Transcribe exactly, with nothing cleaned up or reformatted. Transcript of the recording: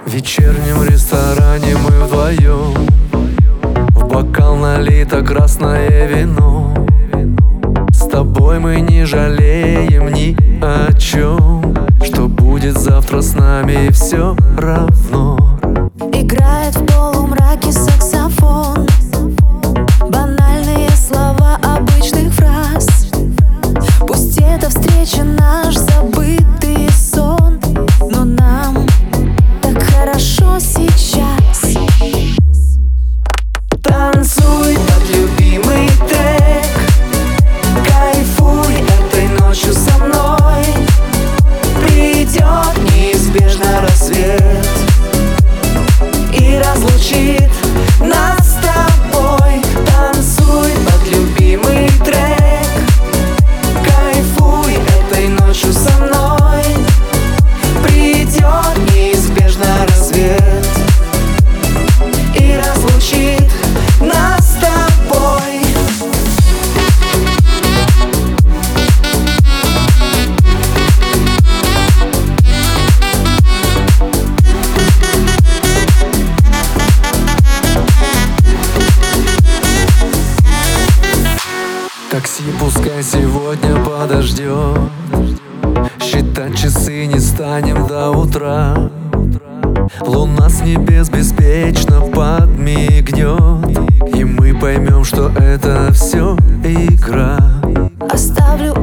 В вечернем ресторане мы вдвоем, в бокал налито красное вино. С тобой мы не жалеем ни о чем. Что будет завтра с нами, все равно. Играет в полумраке саксофон, банальные слова обычных фраз. Пусть эта встреча наш забытый сон, но нам так хорошо сейчас. Танцуй под любимый трек, кайфуй этой ночью со мной. Придет неизбежно рассвет и разлучит нас с тобой. Танцуй под любимый трек, кайфуй этой ночью со мной. Придет неизбежно рассвет и разлучит нас с тобой. Такси пускай сегодня подождет, считать часы не станем до утра. Луна с небес беспечно подмигнет, и мы поймем, что это все игра. Оставлю